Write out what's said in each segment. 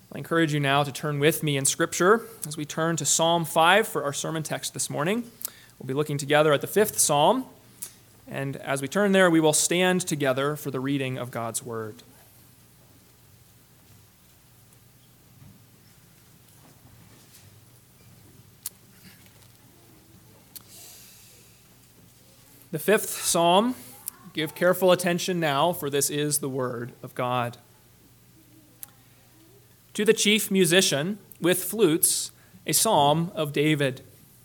I encourage you now to turn with me in Scripture as we turn to Psalm 5 for our sermon text this morning. We'll be looking together at the 5th Psalm, and as we turn there, we will stand together for the reading of God's Word. The 5th Psalm, give careful attention now, for this is the Word of God. To the chief musician, with flutes, a psalm of David.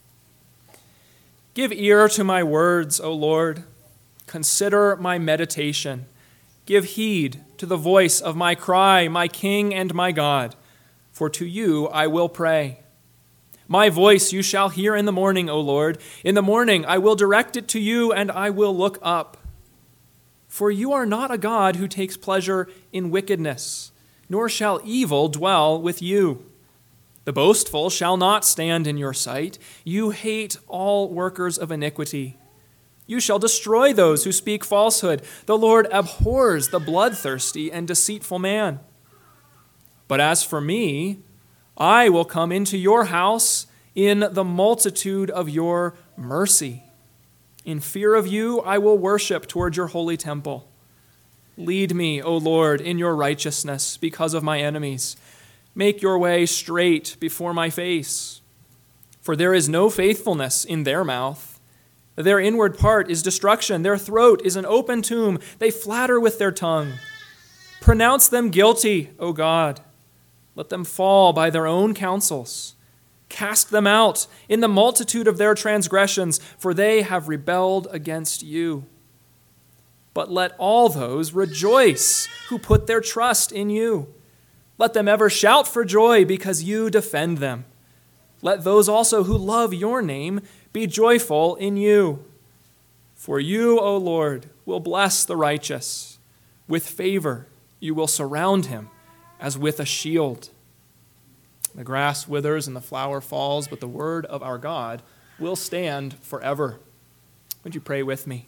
Give ear to my words, O Lord. Consider my meditation. Give heed to the voice of my cry, my King and my God, for to you I will pray. My voice you shall hear in the morning, O Lord. In the morning I will direct it to you, and I will look up. For you are not a God who takes pleasure in wickedness, nor shall evil dwell with you. The boastful shall not stand in your sight. You hate all workers of iniquity. You shall destroy those who speak falsehood. The Lord abhors the bloodthirsty and deceitful man. But as for me, I will come into your house in the multitude of your mercy. In fear of you, I will worship toward your holy temple. Lead me, O Lord, in your righteousness because of my enemies. Make your way straight before my face. For there is no faithfulness in their mouth. Their inward part is destruction. Their throat is an open tomb. They flatter with their tongue. Pronounce them guilty, O God. Let them fall by their own counsels. Cast them out in the multitude of their transgressions, for they have rebelled against you. But let all those rejoice who put their trust in you. Let them ever shout for joy because you defend them. Let those also who love your name be joyful in you. For you, O Lord, will bless the righteous. With favor you will surround him as with a shield. The grass withers and the flower falls, but the word of our God will stand forever. Would you pray with me?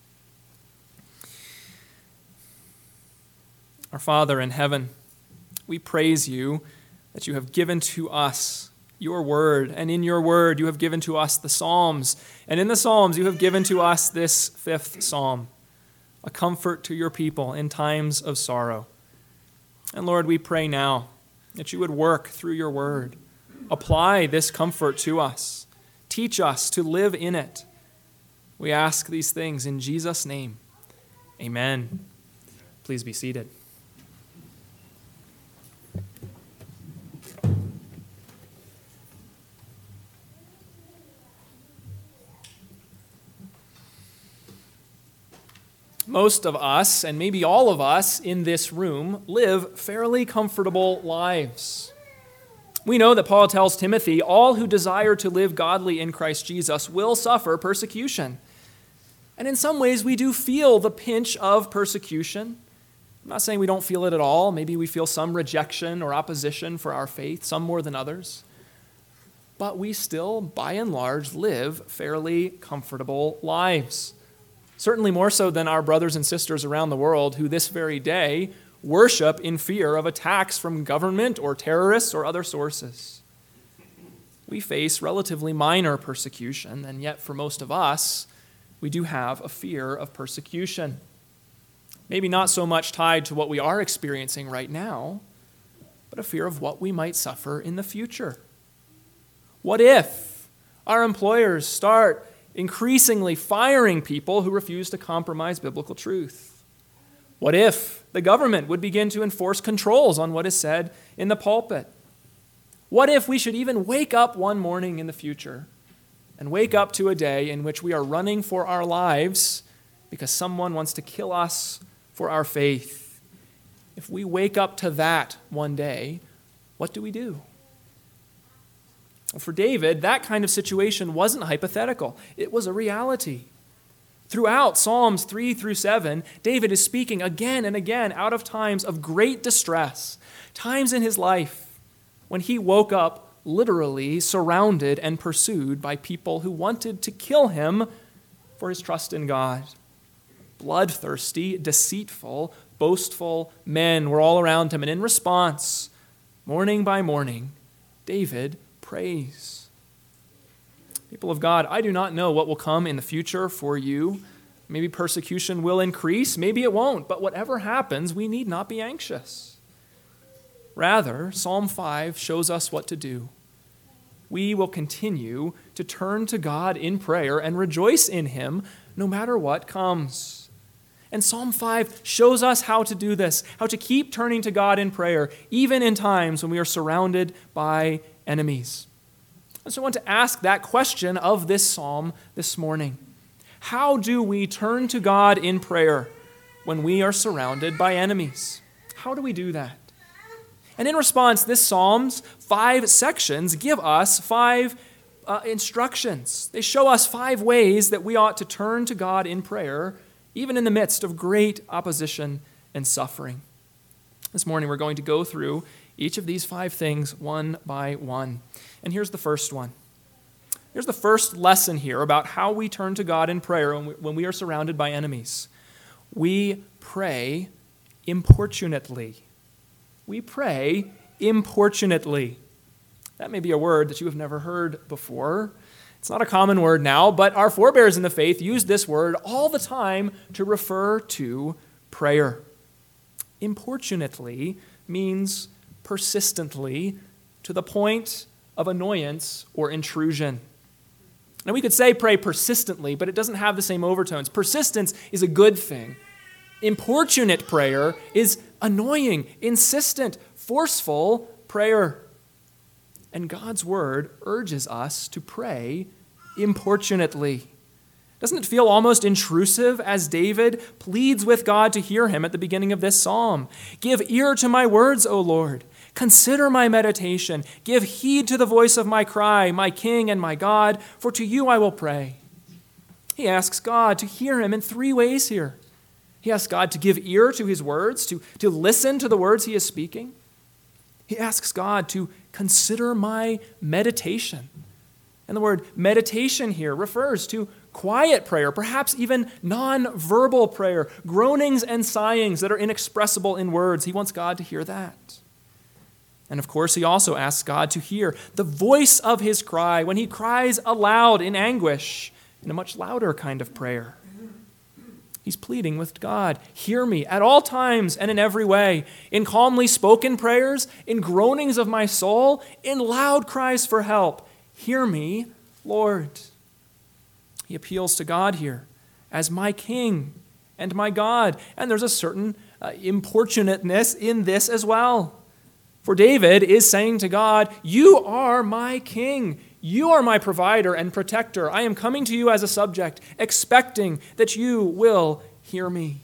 Our Father in heaven, we praise you that you have given to us your word, and in your word you have given to us the Psalms, and in the Psalms you have given to us this 5th Psalm, a comfort to your people in times of sorrow. And Lord, we pray now that you would work through your word, apply this comfort to us, teach us to live in it. We ask these things in Jesus' name. Amen. Please be seated. Most of us, and maybe all of us in this room, live fairly comfortable lives. We know that Paul tells Timothy, all who desire to live godly in Christ Jesus will suffer persecution. And in some ways, we do feel the pinch of persecution. I'm not saying we don't feel it at all. Maybe we feel some rejection or opposition for our faith, some more than others. But we still, by and large, live fairly comfortable lives. Certainly more so than our brothers and sisters around the world who this very day worship in fear of attacks from government or terrorists or other sources. We face relatively minor persecution, and yet for most of us, we do have a fear of persecution. Maybe not so much tied to what we are experiencing right now, but a fear of what we might suffer in the future. What if our employers start increasingly firing people who refuse to compromise biblical truth? What if the government would begin to enforce controls on what is said in the pulpit? What if we should even wake up one morning in the future and wake up to a day in which we are running for our lives because someone wants to kill us for our faith? If we wake up to that one day, what do we do? For David, that kind of situation wasn't hypothetical. It was a reality. Throughout Psalms 3 through 7, David is speaking again and again out of times of great distress, times in his life when he woke up literally surrounded and pursued by people who wanted to kill him for his trust in God. Bloodthirsty, deceitful, boastful men were all around him, and in response, Morning by morning, David prays. People of God, I do not know what will come in the future for you. Maybe persecution will increase, maybe it won't, but whatever happens, we need not be anxious. Rather, Psalm 5 shows us what to do. We will continue to turn to God in prayer and rejoice in Him no matter what comes. And Psalm 5 shows us how to do this, how to keep turning to God in prayer, even in times when we are surrounded by enemies. And so I want to ask that question of this psalm this morning. How do we turn to God in prayer when we are surrounded by enemies? How do we do that? And in response, this psalm's 5 sections give us 5 instructions. They show us 5 ways that we ought to turn to God in prayer, even in the midst of great opposition and suffering. This morning we're going to go through each of these 5 things one by one. And here's the first one. Here's the first lesson here about how we turn to God in prayer when we are surrounded by enemies. We pray importunately. We pray importunately. That may be a word that you have never heard before. It's not a common word now, but our forebears in the faith used this word all the time to refer to prayer. Importunately means persistently, to the point of annoyance or intrusion. Now we could say pray persistently, but it doesn't have the same overtones. Persistence is a good thing. Importunate prayer is annoying, insistent, forceful prayer. And God's word urges us to pray importunately. Doesn't it feel almost intrusive as David pleads with God to hear him at the beginning of this psalm? Give ear to my words, O Lord. Consider my meditation. Give heed to the voice of my cry, my King and my God, for to you I will pray. He asks God to hear him in 3 ways here. He asks God to give ear to his words, to listen to the words he is speaking. He asks God to consider my meditation. And the word meditation here refers to quiet prayer, perhaps even non-verbal prayer, groanings and sighings that are inexpressible in words. He wants God to hear that. And of course, he also asks God to hear the voice of his cry when he cries aloud in anguish, in a much louder kind of prayer. He's pleading with God, hear me at all times and in every way, in calmly spoken prayers, in groanings of my soul, in loud cries for help. Hear me, Lord. He appeals to God here as my King and my God. And there's a certain importunateness in this as well. For David is saying to God, you are my King. You are my provider and protector. I am coming to you as a subject, expecting that you will hear me.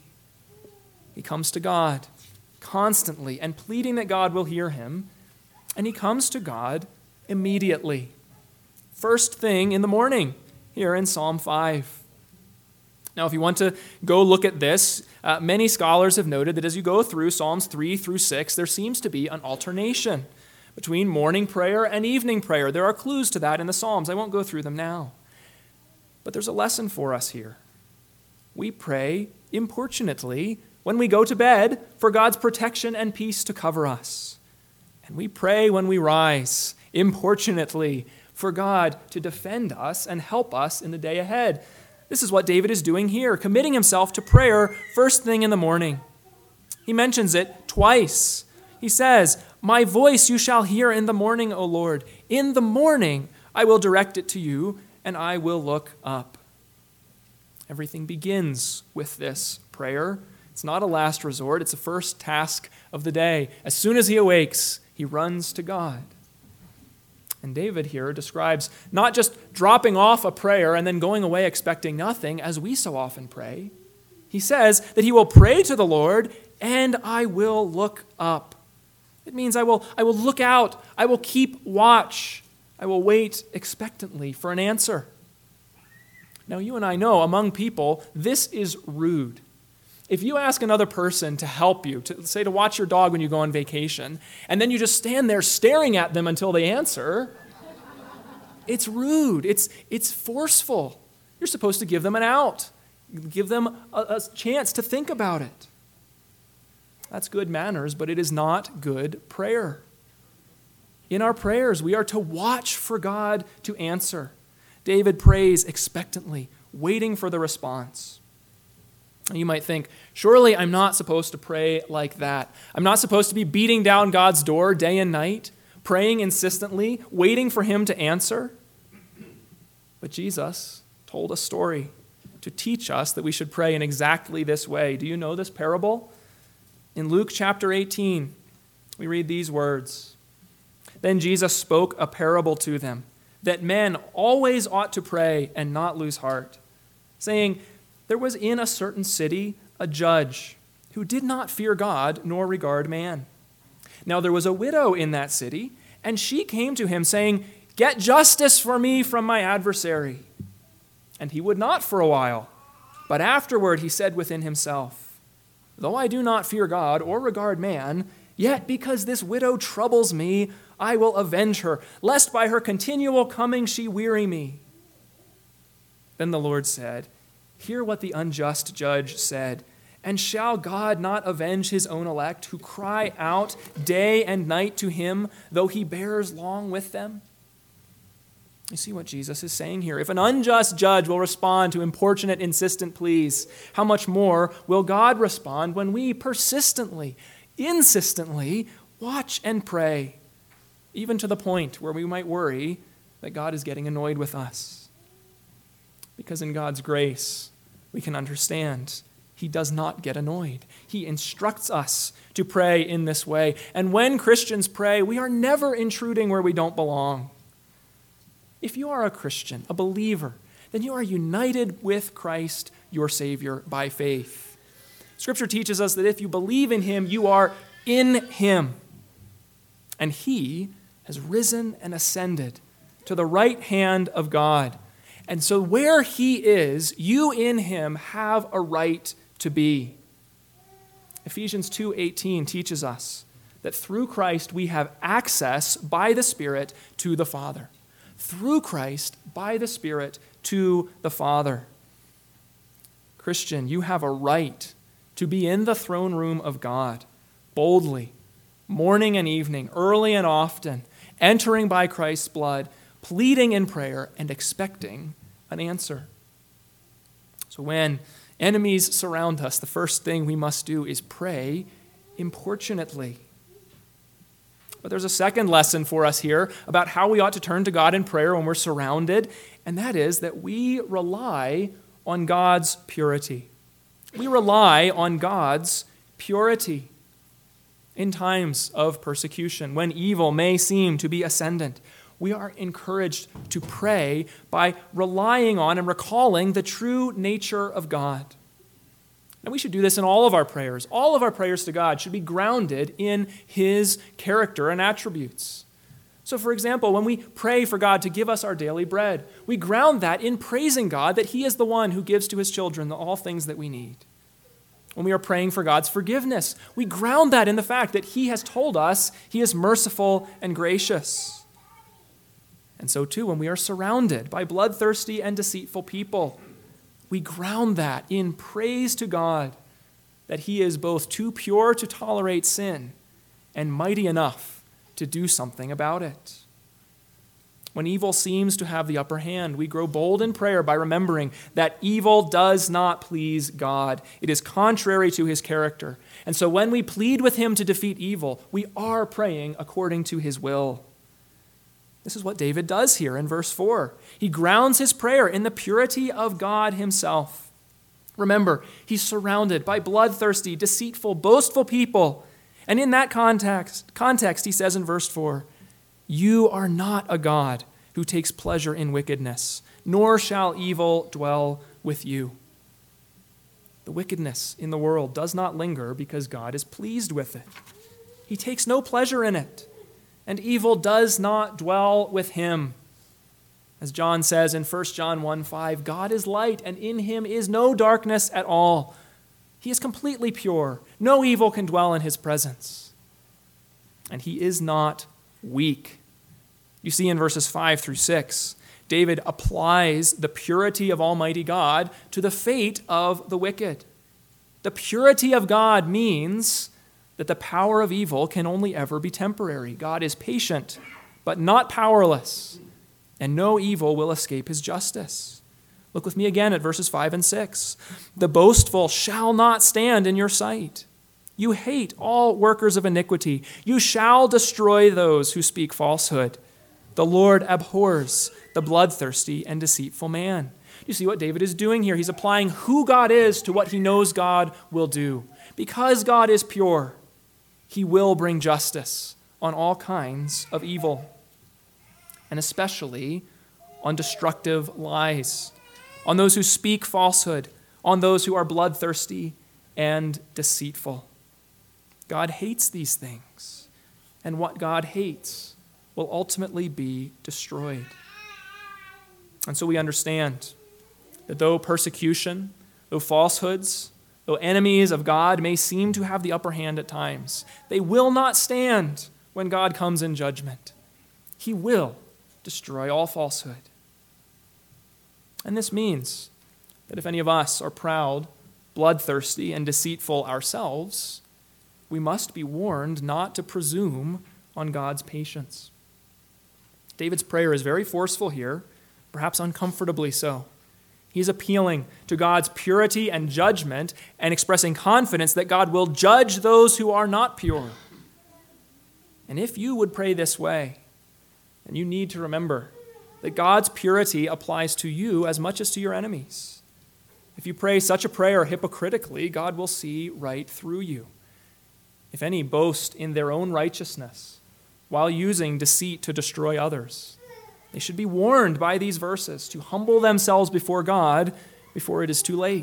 He comes to God constantly and pleading that God will hear him, and he comes to God immediately. First thing in the morning, here in Psalm 5. Now, if you want to go look at this, many scholars have noted that as you go through Psalms 3 through 6, there seems to be an alternation between morning prayer and evening prayer. There are clues to that in the Psalms. I won't go through them now. But there's a lesson for us here. We pray importunately when we go to bed for God's protection and peace to cover us. And we pray when we rise importunately for God to defend us and help us in the day ahead. This is what David is doing here, committing himself to prayer first thing in the morning. He mentions it twice. He says, my voice you shall hear in the morning, O Lord. In the morning I will direct it to you, and I will look up. Everything begins with this prayer. It's not a last resort. It's a first task of the day. As soon as he awakes, he runs to God. And David here describes not just dropping off a prayer and then going away expecting nothing, as we so often pray. He says that he will pray to the Lord, and I will look up. It means I will look out. I will keep watch. I will wait expectantly for an answer. Now, you and I know among people, this is rude. If you ask another person to help you, to watch your dog when you go on vacation, and then you just stand there staring at them until they answer, it's rude. It's forceful. You're supposed to give them an out. Give them a chance to think about it. That's good manners, but it is not good prayer. In our prayers, we are to watch for God to answer. David prays expectantly, waiting for the response. You might think, surely I'm not supposed to pray like that. I'm not supposed to be beating down God's door day and night, praying insistently, waiting for him to answer. But Jesus told a story to teach us that we should pray in exactly this way. Do you know this parable? In Luke chapter 18, we read these words. Then Jesus spoke a parable to them, that men always ought to pray and not lose heart, saying, there was in a certain city a judge who did not fear God nor regard man. Now there was a widow in that city, and she came to him saying, get justice for me from my adversary. And he would not for a while. But afterward he said within himself, though I do not fear God or regard man, yet because this widow troubles me, I will avenge her, lest by her continual coming she weary me. Then the Lord said, hear what the unjust judge said. And shall God not avenge his own elect, who cry out day and night to him, though he bears long with them? You see what Jesus is saying here. If an unjust judge will respond to importunate, insistent pleas, how much more will God respond when we persistently, insistently watch and pray, even to the point where we might worry that God is getting annoyed with us? Because in God's grace, we can understand he does not get annoyed. He instructs us to pray in this way. And when Christians pray, we are never intruding where we don't belong. If you are a Christian, a believer, then you are united with Christ, your Savior, by faith. Scripture teaches us that if you believe in him, you are in him. And he has risen and ascended to the right hand of God. And so where he is, you in him have a right to be. Ephesians 2:18 teaches us that through Christ we have access by the Spirit to the Father. Through Christ, by the Spirit, to the Father. Christian, you have a right to be in the throne room of God, boldly, morning and evening, early and often, entering by Christ's blood, pleading in prayer, and expecting an answer. So when enemies surround us, the first thing we must do is pray importunately. But there's a second lesson for us here about how we ought to turn to God in prayer when we're surrounded, and that is that we rely on God's purity. We rely on God's purity in times of persecution, when evil may seem to be ascendant. We are encouraged to pray by relying on and recalling the true nature of God. And we should do this in all of our prayers. All of our prayers to God should be grounded in his character and attributes. So, for example, when we pray for God to give us our daily bread, we ground that in praising God that he is the one who gives to his children all things that we need. When we are praying for God's forgiveness, we ground that in the fact that he has told us he is merciful and gracious. And so, too, when we are surrounded by bloodthirsty and deceitful people, we ground that in praise to God that he is both too pure to tolerate sin and mighty enough to do something about it. When evil seems to have the upper hand, we grow bold in prayer by remembering that evil does not please God. It is contrary to his character. And so when we plead with him to defeat evil, we are praying according to his will. This is what David does here in verse 4. He grounds his prayer in the purity of God himself. Remember, he's surrounded by bloodthirsty, deceitful, boastful people. And in that context, he says in verse 4, you are not a God who takes pleasure in wickedness, nor shall evil dwell with you. The wickedness in the world does not linger because God is pleased with it. He takes no pleasure in it. And evil does not dwell with him. As John says in 1 John 1:5, God is light, and in him is no darkness at all. He is completely pure. No evil can dwell in his presence. And he is not weak. You see in verses 5 through 6, David applies the purity of Almighty God to the fate of the wicked. The purity of God means that the power of evil can only ever be temporary. God is patient but not powerless, and no evil will escape his justice. Look with me again at verses 5 and 6. The boastful shall not stand in your sight. You hate all workers of iniquity. You shall destroy those who speak falsehood. The Lord abhors the bloodthirsty and deceitful man. You see what David is doing here? He's applying who God is to what he knows God will do. Because God is pure, he will bring justice on all kinds of evil, and especially on destructive lies, on those who speak falsehood, on those who are bloodthirsty and deceitful. God hates these things, and what God hates will ultimately be destroyed. And so we understand that though persecution, though falsehoods, though enemies of God may seem to have the upper hand at times, they will not stand when God comes in judgment. He will destroy all falsehood. And this means that if any of us are proud, bloodthirsty, and deceitful ourselves, we must be warned not to presume on God's patience. David's prayer is very forceful here, perhaps uncomfortably so. He's appealing to God's purity and judgment and expressing confidence that God will judge those who are not pure. And if you would pray this way, then you need to remember that God's purity applies to you as much as to your enemies. If you pray such a prayer hypocritically, God will see right through you. If any boast in their own righteousness while using deceit to destroy others, they should be warned by these verses to humble themselves before God before it is too late.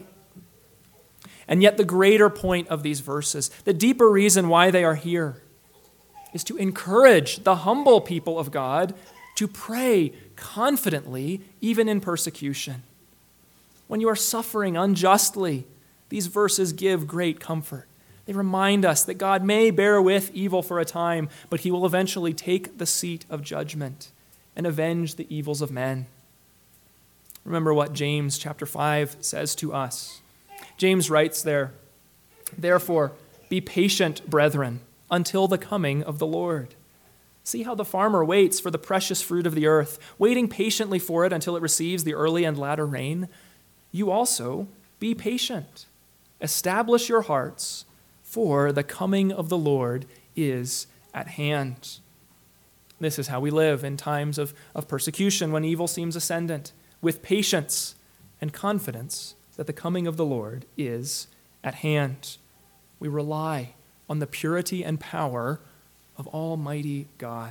And yet the greater point of these verses, the deeper reason why they are here, is to encourage the humble people of God to pray confidently even in persecution. When you are suffering unjustly, these verses give great comfort. They remind us that God may bear with evil for a time, but he will eventually take the seat of judgment and avenge the evils of men. Remember what James chapter 5 says to us. James writes there, "Therefore, be patient, brethren, until the coming of the Lord. See how the farmer waits for the precious fruit of the earth, waiting patiently for it until it receives the early and latter rain. You also be patient. Establish your hearts, for the coming of the Lord is at hand." This is how we live in times of persecution when evil seems ascendant, with patience and confidence that the coming of the Lord is at hand. We rely on the purity and power of Almighty God.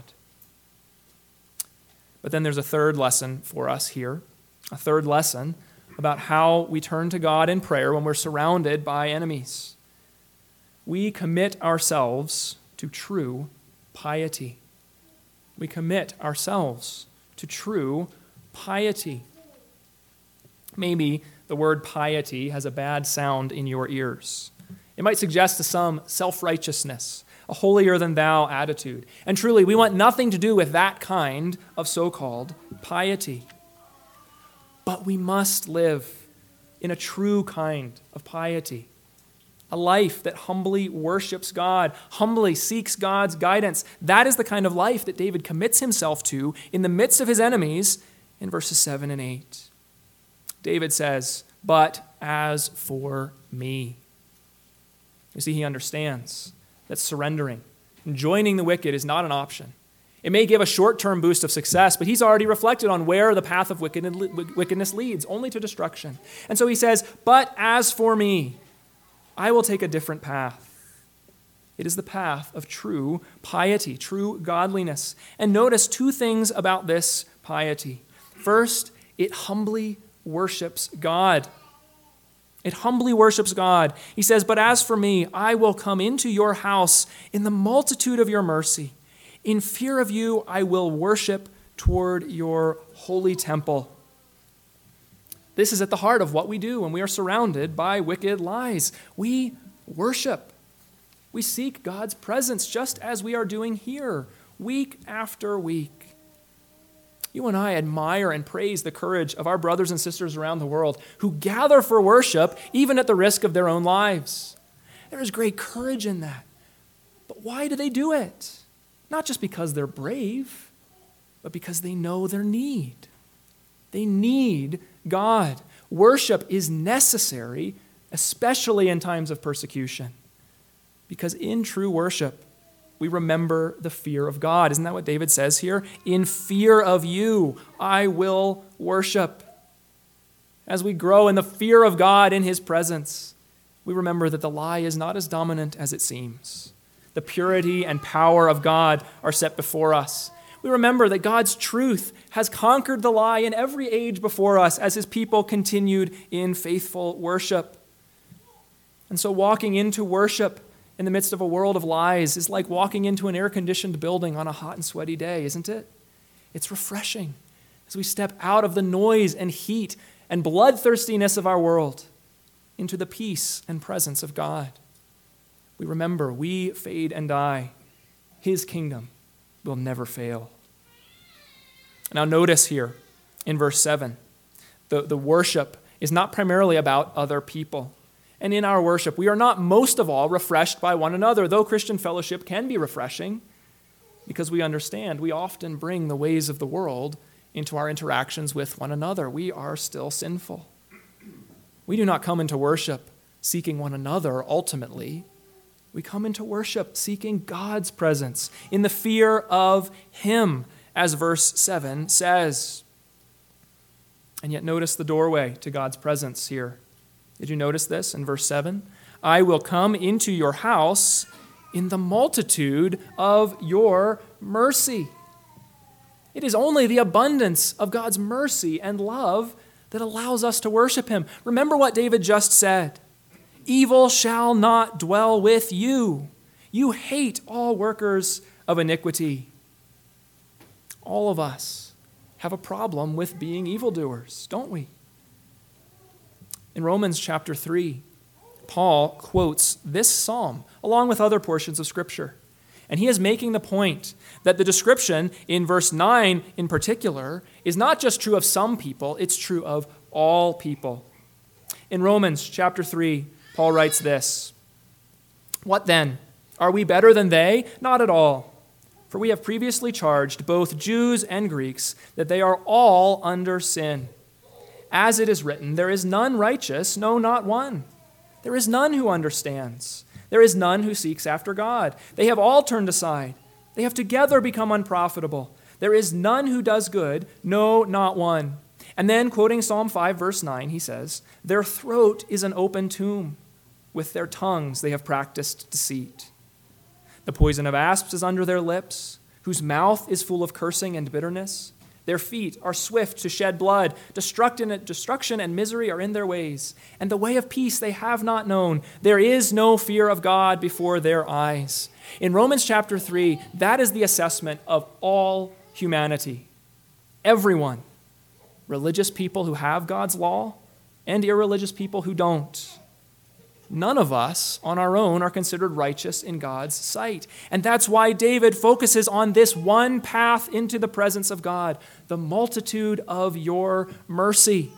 But then there's a third lesson for us here, a third lesson about how we turn to God in prayer when we're surrounded by enemies. We commit ourselves to true piety. We commit ourselves to true piety. Maybe the word piety has a bad sound in your ears. It might suggest to some self-righteousness, a holier-than-thou attitude. And truly, we want nothing to do with that kind of so-called piety. But we must live in a true kind of piety, a life that humbly worships God, humbly seeks God's guidance. That is the kind of life that David commits himself to in the midst of his enemies in verses 7 and 8. David says, "But as for me." You see, he understands that surrendering and joining the wicked is not an option. It may give a short-term boost of success, but he's already reflected on where the path of wickedness leads, only to destruction. And so he says, "But as for me, I will take a different path." It is the path of true piety, true godliness. And notice two things about this piety. First, it humbly worships God. It humbly worships God. He says, "But as for me, I will come into your house in the multitude of your mercy. In fear of you, I will worship toward your holy temple." This is at the heart of what we do when we are surrounded by wicked lies. We worship. We seek God's presence just as we are doing here, week after week. You and I admire and praise the courage of our brothers and sisters around the world who gather for worship even at the risk of their own lives. There is great courage in that. But why do they do it? Not just because they're brave. but because they know their need. They need God. Worship is necessary, especially in times of persecution, because in true worship, we remember the fear of God. Isn't that what David says here? In fear of you, I will worship. As we grow in the fear of God in his presence, we remember that the lie is not as dominant as it seems. The purity and power of God are set before us. We remember that God's truth has conquered the lie in every age before us as his people continued in faithful worship. And so walking into worship in the midst of a world of lies is like walking into an air-conditioned building on a hot and sweaty day, isn't it? It's refreshing as we step out of the noise and heat and bloodthirstiness of our world into the peace and presence of God. We remember we fade and die. His kingdom will never fail. Now notice here in verse 7, the worship is not primarily about other people. And in our worship, we are not most of all refreshed by one another, though Christian fellowship can be refreshing, because we understand we often bring the ways of the world into our interactions with one another. We are still sinful. We do not come into worship seeking one another ultimately. We come into worship seeking God's presence in the fear of him, as verse 7 says. And yet notice the doorway to God's presence here. Did you notice this in verse 7? I will come into your house in the multitude of your mercy. It is only the abundance of God's mercy and love that allows us to worship him. Remember what David just said. Evil shall not dwell with you. You hate all workers of iniquity. All of us have a problem with being evildoers, don't we? In Romans chapter 3, Paul quotes this psalm along with other portions of Scripture. And he is making the point that the description in verse 9 in particular is not just true of some people, it's true of all people. In Romans chapter 3, Paul writes this, "What then? Are we better than they? Not at all. For we have previously charged both Jews and Greeks that they are all under sin. As it is written, there is none righteous, no, not one. There is none who understands. There is none who seeks after God. They have all turned aside. They have together become unprofitable. There is none who does good, no, not one." And then, quoting Psalm 5, verse 9, he says, "Their throat is an open tomb. With their tongues they have practiced deceit. The poison of asps is under their lips, whose mouth is full of cursing and bitterness. Their feet are swift to shed blood. Destruction and misery are in their ways. And the way of peace they have not known. There is no fear of God before their eyes." In Romans chapter 3, that is the assessment of all humanity. Everyone. Religious people who have God's law and irreligious people who don't. None of us on our own are considered righteous in God's sight. And that's why David focuses on this one path into the presence of God, the multitude of your mercy.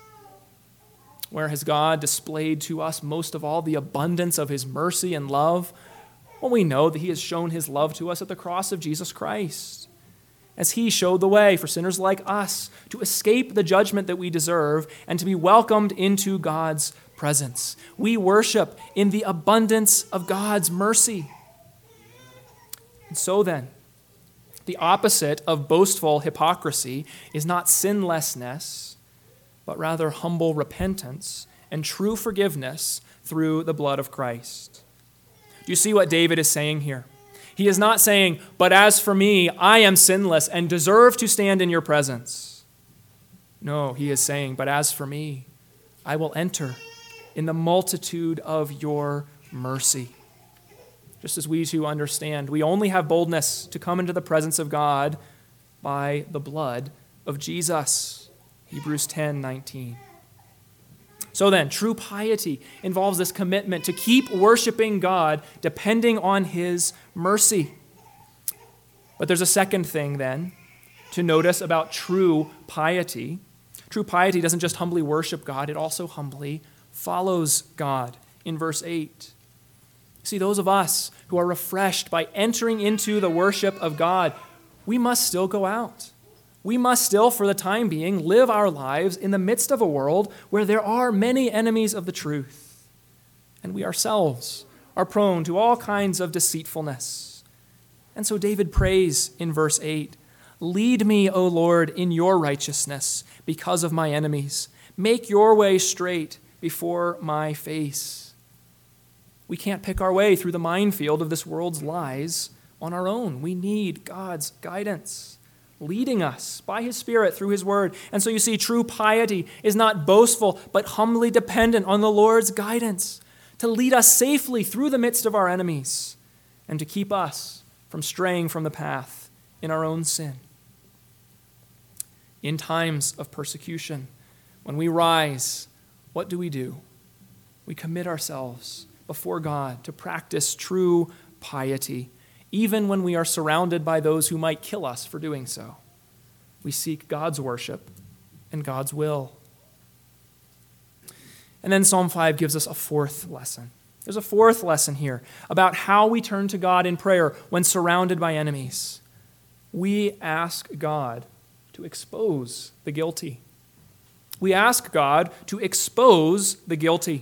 Where has God displayed to us most of all the abundance of his mercy and love? Well, we know that he has shown his love to us at the cross of Jesus Christ, as he showed the way for sinners like us to escape the judgment that we deserve and to be welcomed into God's presence. We worship in the abundance of God's mercy. And so then, the opposite of boastful hypocrisy is not sinlessness, but rather humble repentance and true forgiveness through the blood of Christ. Do you see what David is saying here? He is not saying, "But as for me, I am sinless and deserve to stand in your presence." No, he is saying, "But as for me, I will enter in the multitude of your mercy." Just as we too understand, we only have boldness to come into the presence of God by the blood of Jesus. Hebrews 10:19. So then, true piety involves this commitment to keep worshiping God, depending on his mercy. But there's a second thing then to notice about true piety. True piety doesn't just humbly worship God, it also humbly follows God. In verse 8, see, those of us who are refreshed by entering into the worship of God, we must still go out. we must still, for the time being, live our lives in the midst of a world where there are many enemies of the truth, and we ourselves are prone to all kinds of deceitfulness. And so David prays in verse 8, "Lead me, O Lord, in your righteousness because of my enemies. Make your way straight before my face." We can't pick our way through the minefield of this world's lies on our own. We need God's guidance, leading us by his Spirit through his word. And so you see, true piety is not boastful, but humbly dependent on the Lord's guidance to lead us safely through the midst of our enemies and to keep us from straying from the path in our own sin. In times of persecution, when we rise, what do? We commit ourselves before God to practice true piety, even when we are surrounded by those who might kill us for doing so. We seek God's worship and God's will. And then Psalm 5 gives us a fourth lesson. There's a fourth lesson here about how we turn to God in prayer when surrounded by enemies. We ask God to expose the guilty. We ask God to expose the guilty.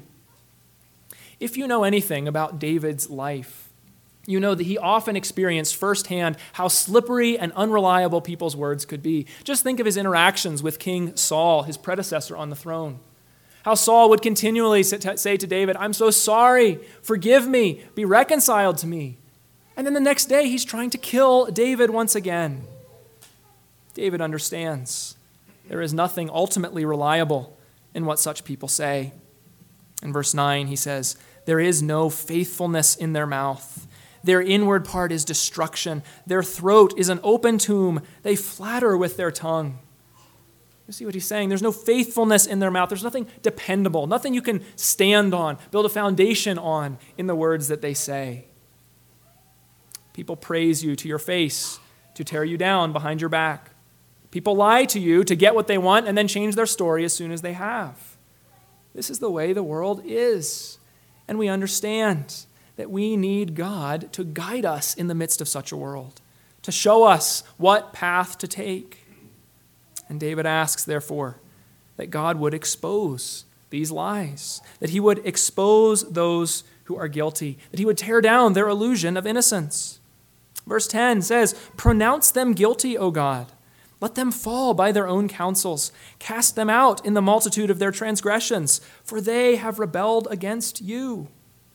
If you know anything about David's life, you know that he often experienced firsthand how slippery and unreliable people's words could be. Just think of his interactions with King Saul, his predecessor on the throne. How Saul would continually say to David, "I'm so sorry, forgive me, be reconciled to me." And then the next day, he's trying to kill David once again. David understands there is nothing ultimately reliable in what such people say. In verse 9, he says, "There is no faithfulness in their mouth. Their inward part is destruction. Their throat is an open tomb. They flatter with their tongue." You see what he's saying? There's no faithfulness in their mouth. There's nothing dependable, nothing you can stand on, build a foundation on in the words that they say. People praise you to your face to tear you down behind your back. People lie to you to get what they want and then change their story as soon as they have. This is the way the world is. And we understand that we need God to guide us in the midst of such a world, to show us what path to take. And David asks, therefore, that God would expose these lies, that he would expose those who are guilty, that he would tear down their illusion of innocence. Verse 10 says, "Pronounce them guilty, O God. Let them fall by their own counsels. Cast them out in the multitude of their transgressions, for they have rebelled against you."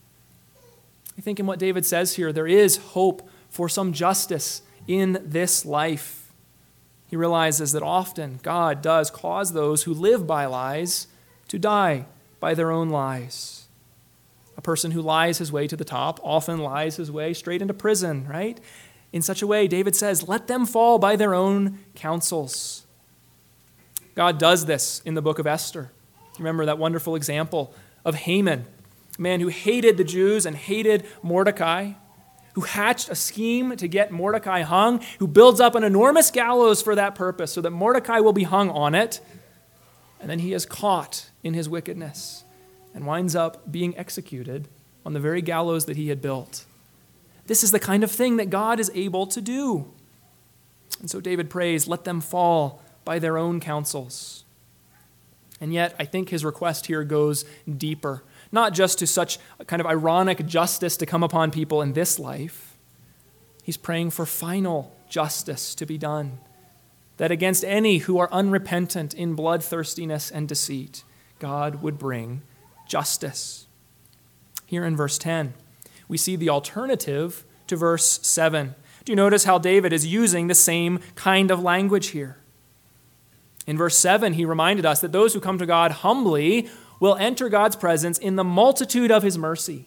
I think in what David says here, there is hope for some justice in this life. He realizes that often God does cause those who live by lies to die by their own lies. A person who lies his way to the top often lies his way straight into prison, right? In such a way, David says, let them fall by their own counsels. God does this in the book of Esther. Remember that wonderful example of Haman, a man who hated the Jews and hated Mordecai, who hatched a scheme to get Mordecai hung, who builds up an enormous gallows for that purpose so that Mordecai will be hung on it. And then he is caught in his wickedness and winds up being executed on the very gallows that he had built. This is the kind of thing that God is able to do. And so David prays, let them fall by their own counsels. And yet, I think his request here goes deeper, not just to such a kind of ironic justice to come upon people in this life. He's praying for final justice to be done, that against any who are unrepentant in bloodthirstiness and deceit, God would bring justice. Here in verse 10, we see the alternative to verse 7. Do you notice how David is using the same kind of language here? In verse 7, he reminded us that those who come to God humbly will enter God's presence in the multitude of his mercy.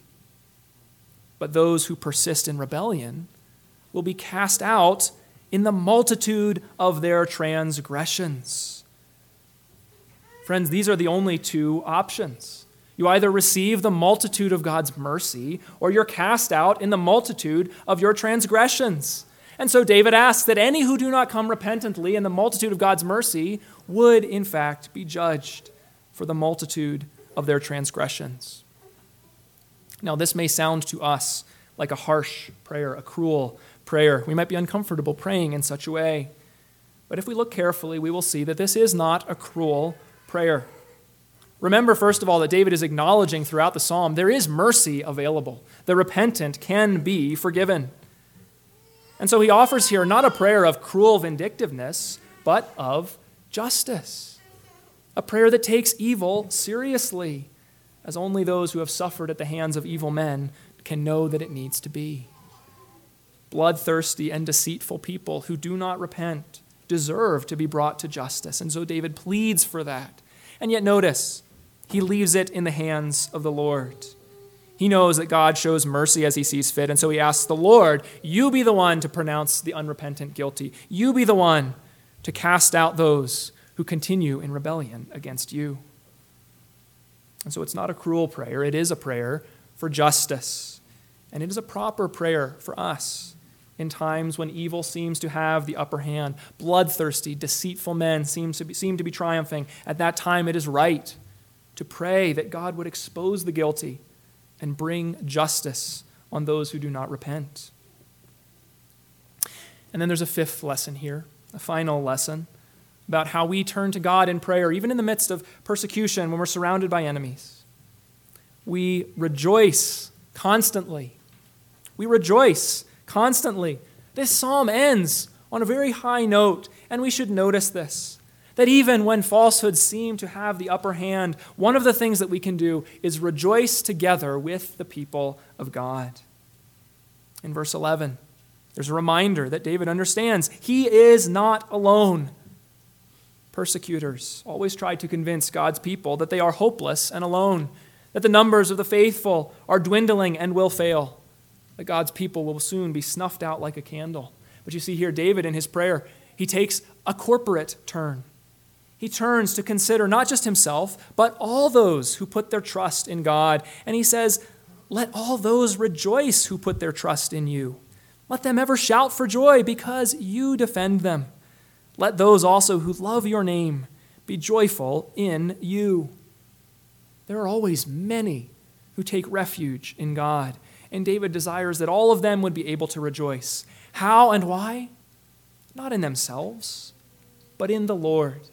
But those who persist in rebellion will be cast out in the multitude of their transgressions. Friends, these are the only two options. You either receive the multitude of God's mercy, or you're cast out in the multitude of your transgressions. And so David asks that any who do not come repentantly in the multitude of God's mercy would, in fact, be judged for the multitude of their transgressions. Now, this may sound to us like a harsh prayer, a cruel prayer. We might be uncomfortable praying in such a way. But if we look carefully, we will see that this is not a cruel prayer. Remember, first of all, that David is acknowledging throughout the psalm there is mercy available. The repentant can be forgiven. And so he offers here not a prayer of cruel vindictiveness, but of justice. A prayer that takes evil seriously, as only those who have suffered at the hands of evil men can know that it needs to be. Bloodthirsty and deceitful people who do not repent deserve to be brought to justice. And so David pleads for that. And yet notice, he leaves it in the hands of the Lord. He knows that God shows mercy as he sees fit, and so he asks the Lord, you be the one to pronounce the unrepentant guilty. You be the one to cast out those who continue in rebellion against you. And so it's not a cruel prayer. It is a prayer for justice. And it is a proper prayer for us in times when evil seems to have the upper hand. Bloodthirsty, deceitful men seem to be triumphing. At that time, it is right to pray that God would expose the guilty and bring justice on those who do not repent. And then there's a fifth lesson here, a final lesson about how we turn to God in prayer, even in the midst of persecution when we're surrounded by enemies. We rejoice constantly. We rejoice constantly. This psalm ends on a very high note, and we should notice this, that even when falsehoods seem to have the upper hand, one of the things that we can do is rejoice together with the people of God. In verse 11, there's a reminder that David understands he is not alone. Persecutors always try to convince God's people that they are hopeless and alone, that the numbers of the faithful are dwindling and will fail, that God's people will soon be snuffed out like a candle. But you see here, David in his prayer, he takes a corporate turn. He turns to consider not just himself, but all those who put their trust in God. And he says, let all those rejoice who put their trust in you. Let them ever shout for joy because you defend them. Let those also who love your name be joyful in you. There are always many who take refuge in God, and David desires that all of them would be able to rejoice. How and why? Not in themselves, but in the Lord.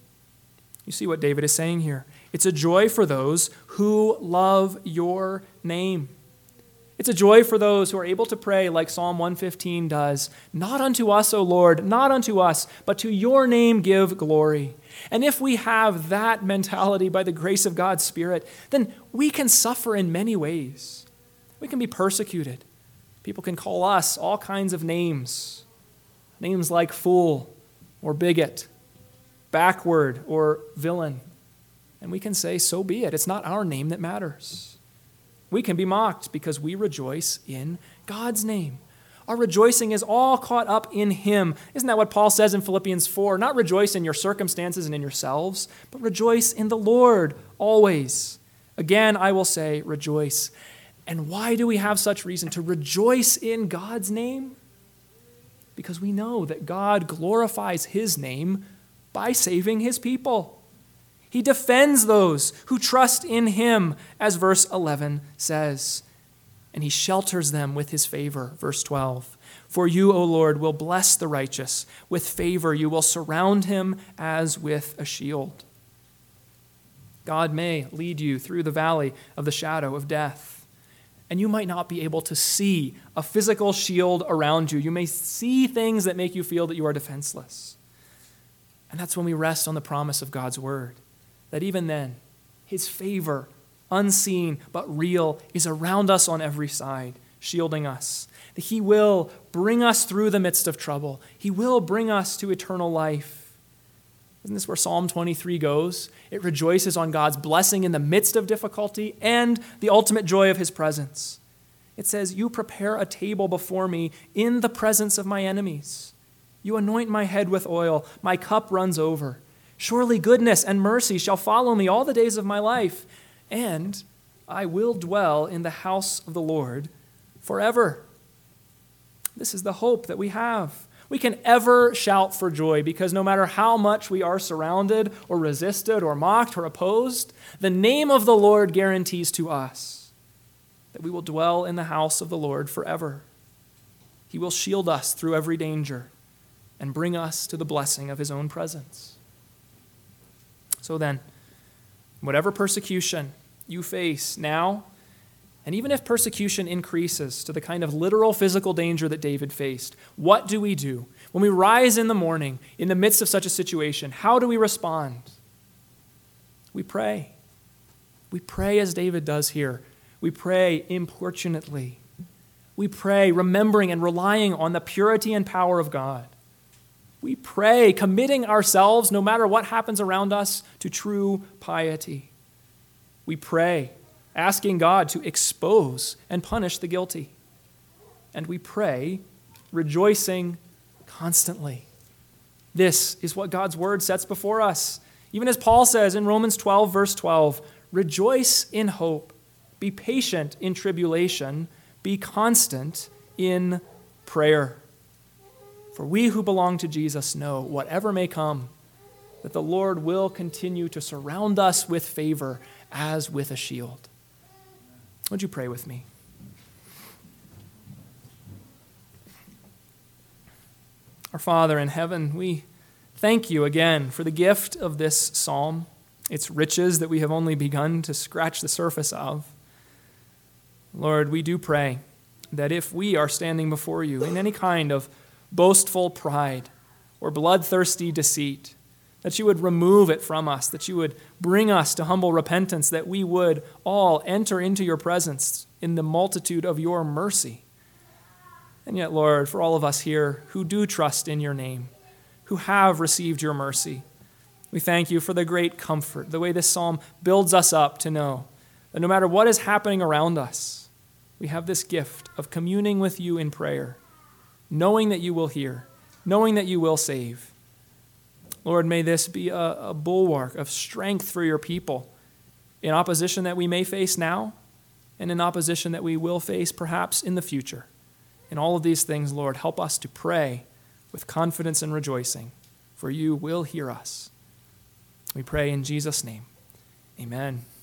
You see what David is saying here. It's a joy for those who love your name. It's a joy for those who are able to pray like Psalm 115 does. Not unto us, O Lord, not unto us, but to your name give glory. And if we have that mentality by the grace of God's Spirit, then we can suffer in many ways. We can be persecuted. People can call us all kinds of names. Names like fool or bigot, backward or villain. And we can say, so be it. It's not our name that matters. We can be mocked because we rejoice in God's name. Our rejoicing is all caught up in him. Isn't that what Paul says in Philippians 4? Not rejoice in your circumstances and in yourselves, but rejoice in the Lord always. Again, I will say, rejoice. And why do we have such reason to rejoice in God's name? Because we know that God glorifies his name by saving his people. He defends those who trust in him, as verse 11 says. And he shelters them with his favor, verse 12. For you, O Lord, will bless the righteous. With favor you will surround him as with a shield. God may lead you through the valley of the shadow of death. And you might not be able to see a physical shield around you. You may see things that make you feel that you are defenseless. And that's when we rest on the promise of God's word. That even then, his favor, unseen but real, is around us on every side, shielding us. That he will bring us through the midst of trouble. He will bring us to eternal life. Isn't this where Psalm 23 goes? It rejoices on God's blessing in the midst of difficulty and the ultimate joy of his presence. It says, you prepare a table before me in the presence of my enemies. You anoint my head with oil. My cup runs over. Surely goodness and mercy shall follow me all the days of my life, and I will dwell in the house of the Lord forever. This is the hope that we have. We can ever shout for joy because no matter how much we are surrounded or resisted or mocked or opposed, the name of the Lord guarantees to us that we will dwell in the house of the Lord forever. He will shield us through every danger. and bring us to the blessing of his own presence. So then, whatever persecution you face now, and even if persecution increases to the kind of literal physical danger that David faced, what do we do? When we rise in the morning in the midst of such a situation, how do we respond? We pray. We pray as David does here. We pray importunately. We pray remembering and relying on the purity and power of God. We pray committing ourselves, no matter what happens around us, to true piety. We pray asking God to expose and punish the guilty. And we pray rejoicing constantly. This is what God's word sets before us. Even as Paul says in Romans 12, verse 12, rejoice in hope, be patient in tribulation, be constant in prayer. For we who belong to Jesus know, whatever may come, that the Lord will continue to surround us with favor as with a shield. Would you pray with me? Our Father in heaven, we thank you again for the gift of this psalm, its riches that we have only begun to scratch the surface of. Lord, we do pray that if we are standing before you in any kind of boastful pride or bloodthirsty deceit, that you would remove it from us, that you would bring us to humble repentance, that we would all enter into your presence in the multitude of your mercy. And yet, Lord, for all of us here who do trust in your name, who have received your mercy, we thank you for the great comfort, the way this psalm builds us up to know that no matter what is happening around us, we have this gift of communing with you in prayer, knowing that you will hear, knowing that you will save. Lord, may this be a bulwark of strength for your people in opposition that we may face now and in opposition that we will face perhaps in the future. In all of these things, Lord, help us to pray with confidence and rejoicing, for you will hear us. We pray in Jesus' name. Amen.